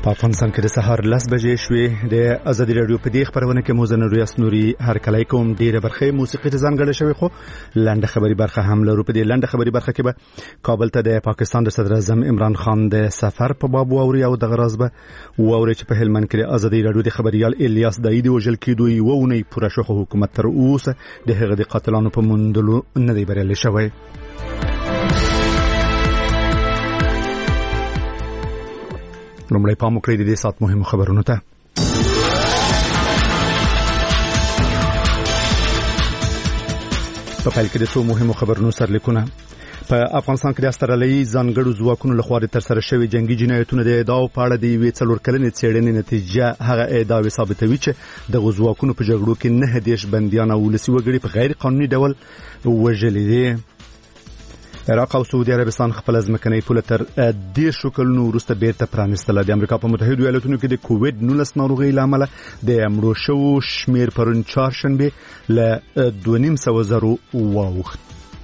په افغانستان کې د سهار 10 بجې شوې د ازادي رادیو په دې خبرونه کې موزن ریاض نوري هر کله کوم ډیره برخه موسیقي ته ځانګړې شوی خو لنډه خبري برخه هم لرو. په دې لنډه خبري برخه کې به کابل ته د پاکستان د صدر اعظم عمران خان د سفر په باب ووري او د غراز به ووري چې په هلمند کې ازادي رادیو د خبريال الیاس دایدي وجل کېدو یو ونی پوره شو حکومت تر اوسه د هغه د قاتلانو په موندلو نه دی بریالي شوی. لومړی پام وکړئ د دې سات مهمو خبرونو ته. په پیل کې د څو مهمو خبرونو سرلیکونه. په افغانستان کې د استرالیي ځانګړو ځواکونو لخوا د ترسره شوی جنگي جنایتونو د ادعاو په اړه د یوې 4 کلنې څېړنې نتیجه هغه ادعاوې ثابتوي چې د ځواکونو په جګړو کې 9 بنديان او ولسي وګړي په غیر قانوني ډول وژلي دي. عراق او سعودي عربستان خپل ځمکنۍ پوله تر 10 کلونو وروسته بیرته پرانستله. د امریکا په متحده ایالاتونو کې د کووډ 19 ناروغۍ لامل د مړو شوو شمیر پرون چهارشنبه ل 2.5 واوښت.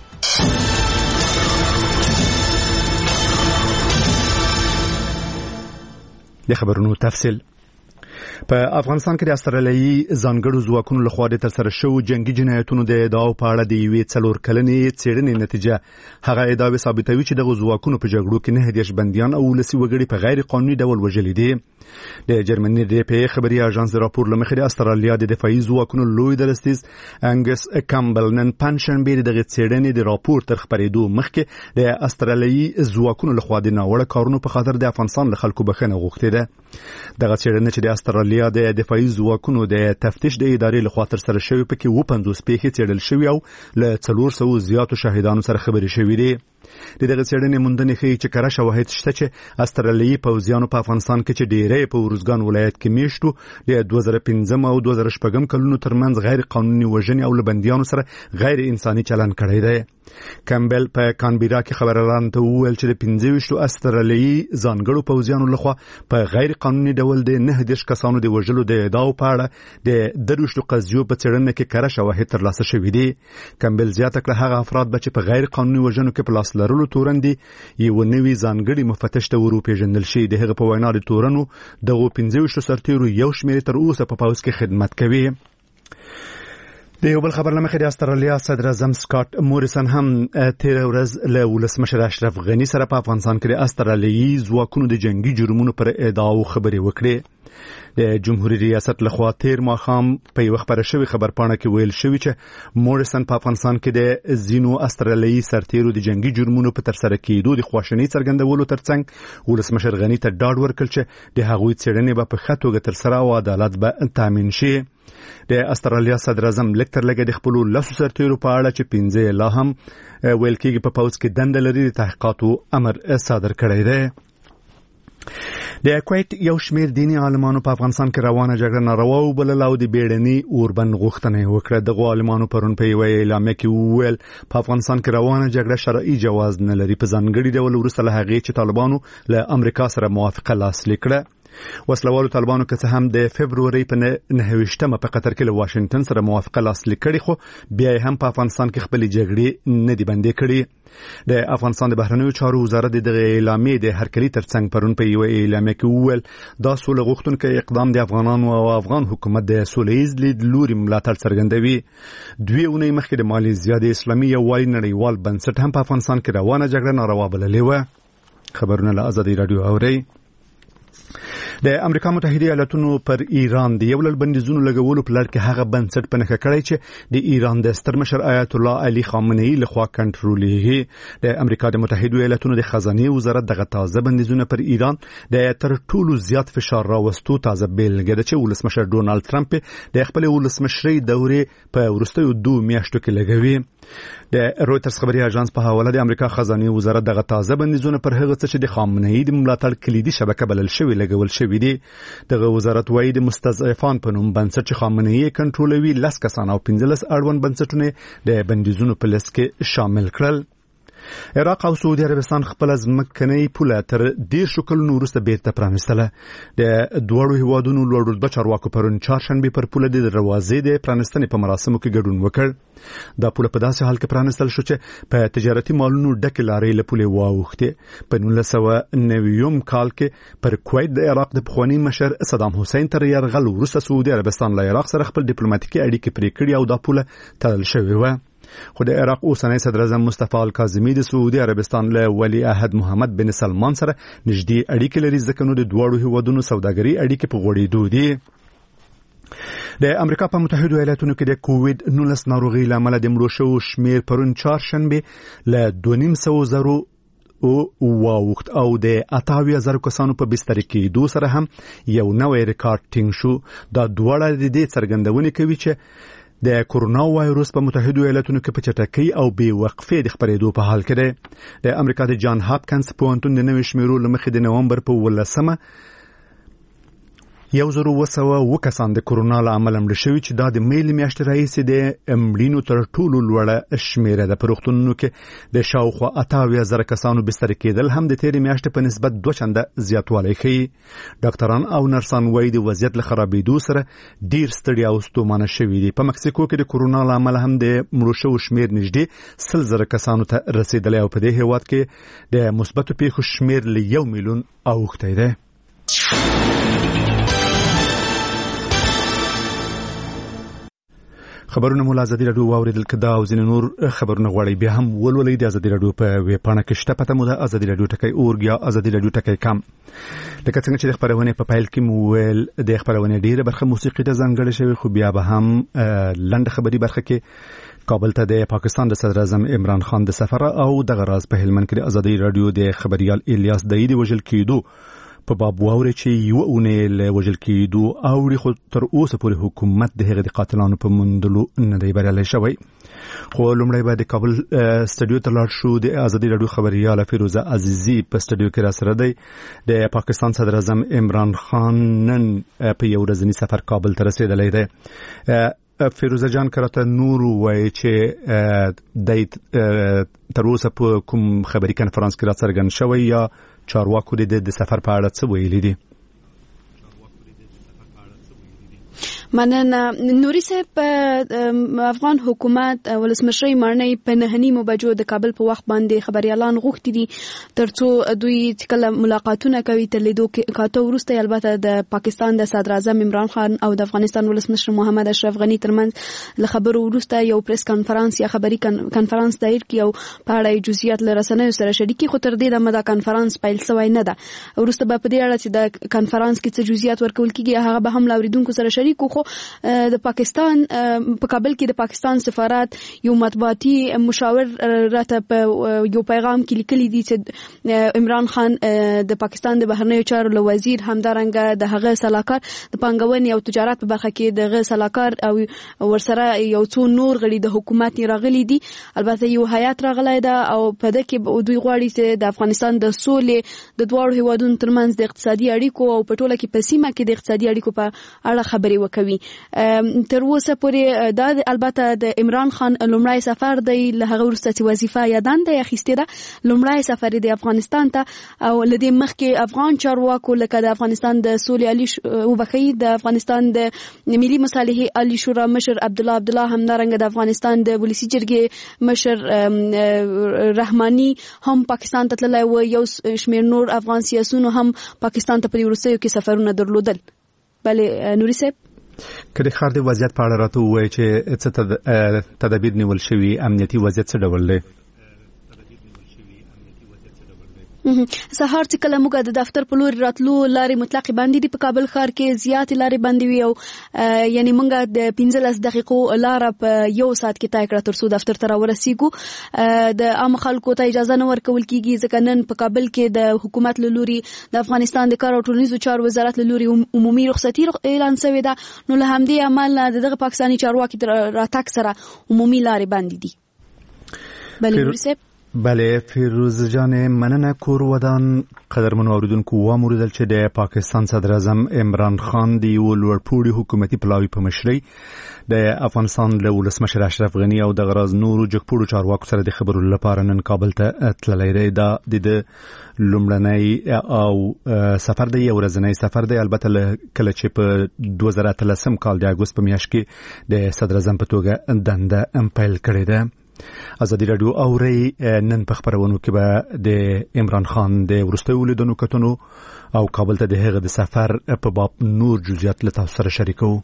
د خبرونو تفصیل. په افغانستان کې د استرالیي ځانګړو ځواکونو لخوا د ترسره شوو جنگي جنایتونو د ادعاو په اړه د یوې 4 کلنې څېړنې نتیجه هغه ادعاوې ثابتوي چې د ځواکونو په جګړو کې 9 بنديان او ولسي وګړي په غیر قانوني ډول وژلي دي. د جرمني د پی خبري اژانس د راپور لمخې د استرالیا د دفاعي ځواکونو لوی درستیز انګس کامبل نن پنځشنبه د څېړنې د راپور تر خبرېدو مخکې د استرالیي ځواکونو لخوا د ناوړه کارونو په خاطر د افغانستان له خلکو بخښنه غوښتې ده. دغه څېړنه چې د استرالیا د دفاعي ځواکونو د تفتیش د ادارې لخوا تر سره شوی پکې 50 پیښې څېړل شوی او له 400 زیاتو شاهدانو سره خبرې شوې دي. د دغه څېړنې موندنې ښیي چې کره شواهد شته چې استرالیایي پوځیانو په افغانستان کې چې ډېری په ورزګان ولایت کې میشتو د 2015 او 2016 کلونو ترمنځ غیر قانوني وژنې او لبندیانو سره غیر انساني چلند کړی دی. کامبل په کانبیرا کې خبريالانو ته وویل چې د 25 استرالیایي ځانګړو پوځیانو لخوا په غیر قانوني ډول د 9 کسانو د وژلو د ادعاو په اړه د 30 قضیو په څېړنه کې کره شواهد ترلاسه شوي دي. کامبل زیاته کړه هغه افراد به چې په غیر قانوني وژنو کې په لاس لرلو تورندې یو نوی ځانګړي مفتش ته وروپېژندل شي. د هغه په وینا د تورنو دغه 15 سرتیرو یو شمېر تر اوسه په پوځ کې خدمت کوي. د یو بل خبر لمخې د استرالیا صدر اعظم سکاټ موریسن هم تیر ورځ له ولسمشر اشرف غنی سره په افغانستان کې د استرالیایي ځواکونو د جنگي جرمونو پر ادعاو خبرې وکړې. د جمهوریت ریاست لخوا تیر ماښام په یو خبره شوی خبرپاڼه کې ویل شوی چې موریسن په افغانستان کې د زینو استرالیایي سرتیرو د جنگي جرمونو په ترسره کېدو د خواشنۍ څرګندولو ترڅنګ ولسمشر غنی ته ډاډ ورکړ چې د هغوی څېړنې به په ښه توګه ترسره او عدالت به تامین شي. د استرالیا صدر اعظم لیکتر لګي د خپل لاسو سرتیرو په اړه چې 15 لا هم ویل کېږي په پوځ کې دنده لري د تحقیقاتو امر صادر کړی دی. د کویت یو شمیر دینی عالمانو په افغانستان کې روانه جګړه ناروا وبلله او د بیړني اوربند غوښتنه وکړه. د عالمانو پرون په یو اعلامیه کې وویل په افغانستان کې روانه جګړه شرعي جواز نه لري. په ځانګړي ډول وروسته له هغې چې طالبانو له امریکا سره موافقه لاسلیک کړه. وسلوالو طالبانو که څه هم د فبروري په 9 په قطر کې له واشنگټن سره موافقه لاسلیک کړي خو بیا هم په افغانستان کې خپل جګړې نه دي بندې کړي. د افغانستان د بهرنیو چارو وزارت د اعلامیې د هرکلي ترڅنګ پرون په یو اعلامیه کې وویل دا سوله غوښتونکي اقدام د افغانانو او افغان حکومت د سولهییز لید لوري ملاتړ څرګندوي. 2 اونۍ مخکې د مالیزیا د اسلامي یووالي نړیوال بنسټ هم په افغانستان کې روانه جګړه ناروا بللې و. خبرونه له ازادي رادیو اوري. د امریکا متحده ایالاتونو پر ایران د یو لړ بندیزونو لګولو په لړ کې هغه بنسټ په نښه کړی چې د ایران د ستر مشر آیت الله علي خامنه‌ای لخوا کنټرولېږي. د امریکا د متحده ایالاتونو د خزانه وزارت دغه تازه بندیزونه پر ایران د تر ټولو زیات فشار راوستو تازه بیلګه ده چې ولسمشر ډونالد ترامپ د خپل ولسمشرۍ دورې په وروستیو 2 میاشتو کې لګوي. د رويټرز خبري اژانس په حواله د امریکا خزانه وزارت دغه تازه بندیزونه پر هغه څه چې د خامنه‌ای د ملاتړ کلیدي شبکه بلل شوی لګول شوی دي. دغه وزارت وايي د مستضعفان په نوم بنسټ چې خامنه‌ای کنټرولوي 10 کسان او 15 اړوند بنسټونه د بندیزونو په لست کې شامل کړل. عراق او سعودي عربستان خپل ځمکنۍ پوله تر 10 کلونو وروسته بیرته پرانستله. د دوړو هیوادونو لوړ رتبه چارواکو پرون چهارشنبه پر پوله د دروازې د پرانستنې په مراسمو کې ګډون وکړ. دا پوله په داسې حال کې پرانستل شو چې په تجارتي مالونو ډکې لارې له پولې واوښتې. په 1990 کال کې پر کویت د عراق د پخوانی مشر صدام حسین تر یرغل وروسته سعودي عربستان له عراق سره خپل ډیپلوماټیکي اړیکې پرې کړې او دا پوله تړل شوې و. خو د عراق اوسنی صدر اعظم مصطفی الکاظمی د سعودي عربستان له ولی عهد محمد بن سلمان سره نږدې اړیکې لري، ځکه نو د دوړو هیوادونو سوداګري اړیکې په غوړېدو دي. د امریکا په متحده ایالاتونو کې د کووید-19 ناروغي لامل د مړو شوو شمیر پرون چهارشنبه له 2.5 واوښت او د 88,000 کسانو په بستر کې دوه سره هم یو نوې ریکارډ ټینګ شو. دا دواړه د دې څرګندونه کوي چې د کورونا وایروس په متحده ایالاتونو کې په چټکۍ او بې وقفې د خپرېدو په حال کې دی. د امریکا د جان هاپکینز پوهنتون د نوې شمیرو له مخې د نومبر په 18 1,200 کسان د کورونا له امله مړه شوي، چې دا د میل میاشتې راهیسې د مړینو تر ټولو لوړه شمیره ده. په روغتونونو کې د شاوخوا 88,000 کسانو بستر کېدل هم د تېرې میاشتې په نسبت 2 چنده زیاتوالی ښیي. ډاکټران او نرسان وایي د وضعیت له خرابېدو سره ډیر ستړي او ستومانه شوي دي. په مکسیکو کې د کورونا له امله هم د مړو شوو شمیر نږدې 100,000 کسانو ته رسېدلی او په دې هېواد کې د مثبتو پیښو شمیر له 1 میلیون اوښتی دی. خبرونه مو له ازادي راډیو واوریدل. کدا او ځینې نور خبرونه غواړئ بیا هم ولولئ د ازادي راډیو په ویب پاڼه کې شته. پته مو د ازادي راډیو ټکی اورګ یا ازادي راډیو ټکی کام. لکه څنګه چې د خبرونه په پایل کې مو ویل د خبرونه ډیره برخه موسیقي ته ځانګړې شوی، خو بیا به هم لنډ خبري برخه کې کابل ته د پاکستان د صدر اعظم عمران خان د سفر او دغه راز په هلمند کې د ازادي راډیو د خبريال الیاس دایدي وژل کېدو په باب واوري چې یو اونې له وژل کېدو او خو تر اوسه پورې حکومت د هغه د قاتلانو په موندلو نه دی بریالی شوی. خو لومړی به د کابل سټډیو ته لاړ شو. د ازادي راډیو خبريال فیروزه عزیزی په سټډیو کې را سره دی. د پاکستان صدر اعظم عمران خان نن په یو ورځنی سفر کابل ته رسیدلی دی. فیروزه جان کرته نور وایي چې د تر اوسه په کوم خبري کنفرانس کې را څرګند شوی یا چارواکو د سفر په اړه څه ویلي دي؟ مننه نوري صاحب. افغان حکومت ولسمشر مانای په نهنیمو بجو د کابل په وخت باندې خبريالان غوښتي دي ترڅو دوی کله ملاقاتونه کوي تر لیدو کاته ورسته. البته د پاکستان د صدر اعظم عمران خان او د افغانستان ولسمشر محمد اشرف غنی ترمنځ له خبرو ورسته یو پریس کانفرنس یا خبري کانفرنس دایر کی او په اړه جزئیات لرسنوي سره شریکي، خو تر دې د مدا کانفرنس پیل شوی نه ده. ورسته په دې اړه چې د کانفرنس کې څه جزئیات ورکول کیږي هغه به هم لاوریدونکو سره شریکو. خو د پاکستان په کابل کې د پاکستان سفارت یو مطبوعاتي مشاور راته په یو پیغام کې لیکلي دي چې عمران خان د پاکستان د بهرنیو چارو وزیر همدارنګه د هغه سلاکار د پانګونې او تجارت په برخه کې دغه سلاکار او ورسره یو څو نور غړي د حکومت راغلي دي. البته یو هیئت راغلی ده او په دې کې دوی غواړي چې د افغانستان د سولې د دوه هیوادونو ترمنځ د اقتصادي اړیکو او په ټوله کې په سیمه کې د اقتصادي اړیکو په اړه خبري وکوي. تر اوسه پورې دا البته د عمران خان لومړی سفر دی، له هغه وروسته چې وظیفه یادان دی اخیستې ده. لومړی سفر دی افغانستان ته او لدې مخکې افغان چارواکو لکه د افغانستان د سولې علي وبخي د افغانستان د ملي مصالحې علي شورا مشر عبدالله همدارنګه د افغانستان د ولسی جرګې مشر رحماني هم پاکستان ته تللی و. یو شمیر نور افغان سیاسيونو هم پاکستان ته په وروستیو کې سفرونه درلودل. بله نوري صاحب، کله خار د وضعیت په اړه راته وایي چې څه تدابیر نیول شوي، امنیتي وضعیت څه ډول دی؟ سهار چې کله موږ د دفتر په لور راتلو لارې مطلقې باندې دي په کابل ښار کې زیاتې لارې باندې وي او یعنی موږ د 15 دقیقو لاره په یو ساعت کې طی کړه ترڅو دفتر ته راورسیږو. د عام خلکو ته اجازه نه ورکول کیږي ځکه نن په کابل کې د حکومت له لوري د افغانستان د کار او ټولنیزو چارو وزارت له لوري عمومي رخصتي اعلان شوې ده. نو له همدې امله دغه پاکستاني چارواکي راتګ سره عمومي لارې باندې دي. بله نوري صاحب، بله فیروز جان مننه کور ودان قدرمن اوریدونکو واموریدل چې د پاکستان صدر اعظم عمران خان دی ولورپوړي حکومتي پلاوی په مشرۍ د افغانستان له ولسمشر اشرف غنی او د غراز نورو جګپوړو چارواکو سره د خبرو لپاره نن کابل ته تللی دی. دا د لومړنی او سفر دی یو ورځنی سفر دی، البته کله چې په 2013 کال د اګوست په میاشت کې د صدر اعظم په توګه دنده پیل کړې ده. ازادي رادیو اوري نن په خبرونو کې به د عمران خان د ورستیو لیدنو کتنو او کابل ته د هغه د سفر په باب نور جزئیات له تاسو سره شریکو.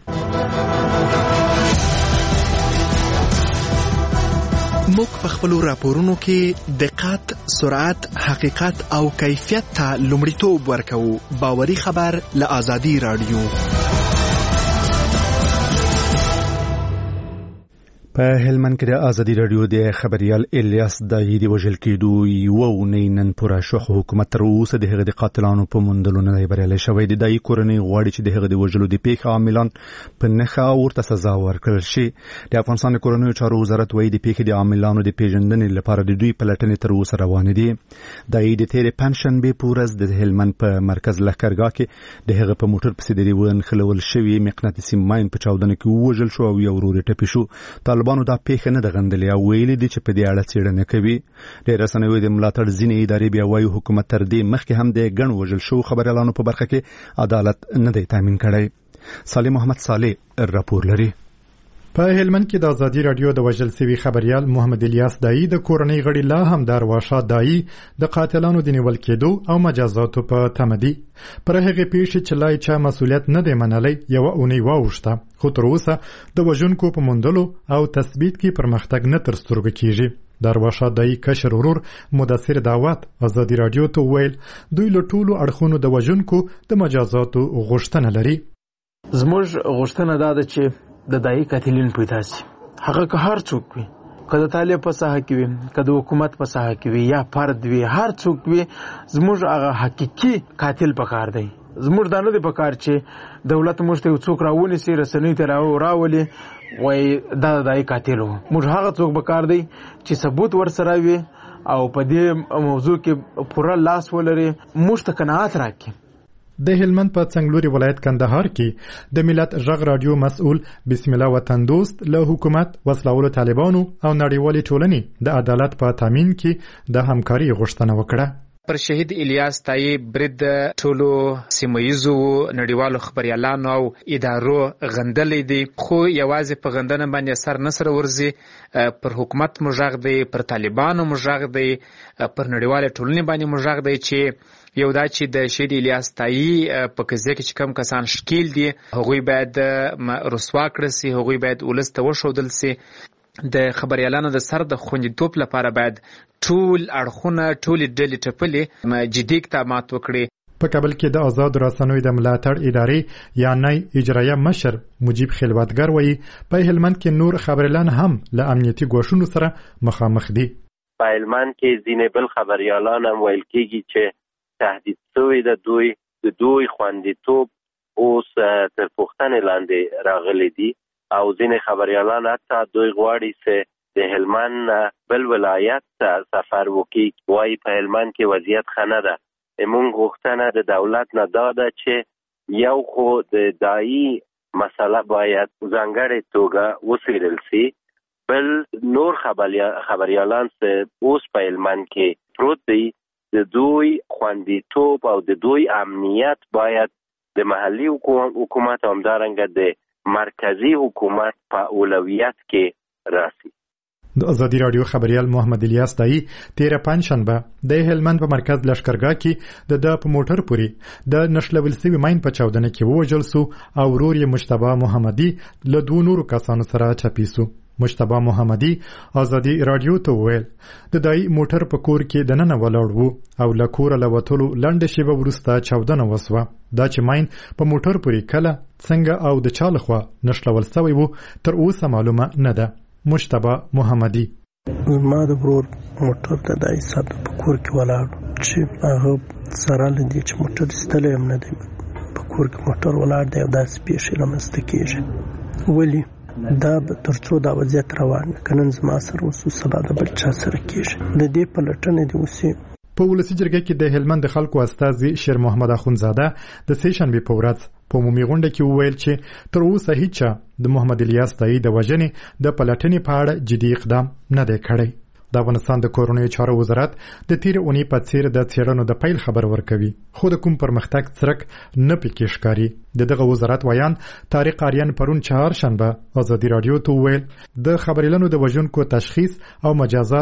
موږ په خپل راپورونو کې دقت، سرعت، حقیقت او کیفیت ته لومړیتوب ورکوو. باوري خبر له ازادي رادیو. په هلمند کې د ازادي رادیو د خبريال الیاس دایي د وژل کېدو یو نن پوره شو، حکومت تر اوسه د هغه د قاتلانو په موندلو نه بریالي شوی. د دایي کورنۍ غواړي چې د هغه د وژلو د پیښې عاملان په نښه ورته سزا ورکړل شي. د افغانستان د کورنۍ چارو وزارت وایي د پیښې د عاملانو د پیژندنې لپاره د دوی پلټنې تر اوسه روانې دي. دایي د تیر پنځشنبه پورز د هلمند په مرکز لښکرګاه کې د هغه په موټر پسې د دیوان خلول شوی مقناطیسي ماین په چاودنه کې وژل شو او یو ورور ټپي شو. طالبانو دا پیښه نه د غندلې او ویلي دي چې په دې اړه څېړنه کوي. د رسنیو د ملاتړ ځینې ادارې بیا وایي حکومت تر دې مخکې هم د ګڼ وژل شو خبريالانو په برخه کې عدالت نه دی تامین کړی. صالح محمد صالح راپور لري. په هلمند کې د ازادي رادیو د وژل شوی خبريال محمد الیاس دایي د کورنۍ غړي لا هم د ارواښاد دایي د قاتلانو د نیول کېدو او مجازاتو په تمه دي. پر هغه پیښې چې لای چا مسؤلیت نه دی منلی یو اونۍ واوښته، خو تر اوسه د وژونکو په موندلو او تثبیت کې پرمختګ نه تر سترګو کیږي. د ارواښاد دایي کشر ورور مدثر دعوت ازادي رادیو ته ویل دوی له ټولو اړخونو د وژونکو د مجازاتو غوښتنه لري. زموږ غوښتنه دا ده چې د دایي قاتلین پیدا شي. هغه که هر څوک وي، که د طالب په ساحه کې وي، که د حکومت په ساحه کې وي یا فرد وي، هر څوک وي، زموږ هغه حقیقي قاتل پکار دی. زموږ دا نه دی پکار چې دولت موږ ته یو څوک راونیسي، رسنیو ته راولي وایي دا د دایي قاتل و. موږ هغه څوک پکار دی چې ثبوت ورسره وي او په دې موضوع کې پوره لاس ولري، موږ ته قناعت راکړي. د هلمند په څنګلوري ولایت کندهار کې د ملت غږ رادیو مسؤل بسم الله وطن دوست له حکومت، وسله‌والو طالبانو او نړیوالې ټولنې د عدالت په تامین کې د همکاري غوښتنه وکړه. پر شهید الیاس دایي برید ټولو سیمه‌ییزو نړیوالو خبريالانو او ادارو غندلې دي، خو یوازې په غندنه باندې سر نه سره ورځي. پر حکومت مجاغ دی، پر طالبانو مجاغ دی، پر نړیوالې ټولنې باندې مجاغ دی چې یو دا چې د شهید الیاس دایي په قضیه کې چې کم کسان شکیل دي هغوی باید رسوا کړل سي، هغوی باید ولس ته وښودل سي. د خبريالانو د سر د خوندیتوب لپاره باید ټول اړخونه، ټولې ډلې ټپلې جدي اقدامات وکړي. په کابل کې د آزاد رسنیو د ملاتړ ادارې یعنی اجرایه مشر مجیب خلوتګر وایي په هلمند کې نور خبريالان هم له امنیتي ګواښونو سره مخامخ دي. په هلمند کې ځینې بل خبريالان هم ویل کېږي چې تهدید شوی د دوی خوندیتوب اوس تر پوښتنې لاندې راغلي دي او ځینې خبريالان حتی دوی غواړي چې د هلمند بل ولایت ته سفر وکړي. وایي په هلمند کې وضعیت ښه نه ده. موږ غوښتنه د دولت نه دا ده چې یو خو د دایي مسله باید ځانګړې توګه وڅېړل سي، بل نور خبريالان چې اوس په هلمند کې پروت دي د دوی خوندیتوب او د دوی امنیت باید د محلي حکومت او همدارنګه د مرکزی حکومت په اولویت کې راسي. د ازادي رادیو خبريال محمد الیاس دایي تیر پنځشنبه د هلمند په مرکز لښکرګاه کې د په موټر پوري د نشلول سوي ماین په چاودنه کې وژل سو او ورور یې مجتبی محمدي له دوه نورو کسانو سره چاپی سو. مجتبی محمدي ازادي رادیو ته ویل د دایي موټر په کور کې دننه ولاړ وو او له کوره له وتلو لنډه شیبه وروسته چاودنه وسوه. دا چې ماین په موټر پوري کله څنګه او د چا لخوا نشلول سوی وو تر اوسه معلومه نه ده. مجتبی محمدي ما د ورور موټر ته دایي صاحب په کور کې ولاړ چې هغه سره لدی چې موټر ستلې هم نه دی، په کور کې موټر ولاړ دی او داسې پیښې رامنځته کېږي. ولی دا ترڅو دا وضعیت روان کنن زما سره وسو سبا د بل چا سره کېږي د دې پلټنې د وسی په ولسی جرګه کې د هلمند د خلکو استازي شیر محمد اخونزاده د سیشنبه په ورځ په عمومي غونډه کې وویل چې تر اوسه هیڅ د محمد الیاس تایید د وژنې د پلټنې په اړه جدي اقدام نه دی کړی. د افغانستان د کورنیو چارو وزارت د تیر اونۍ په څیر د څېړنو د پیل خبر ورکوي خو د کوم پرمختګ څرک نه پکې ښکاري. دغه وزارت ویان طارق آریان پرون چهارشنبه ازادي رادیو ته وویل د خبريالانو د وژونکو تشخیص او مجازات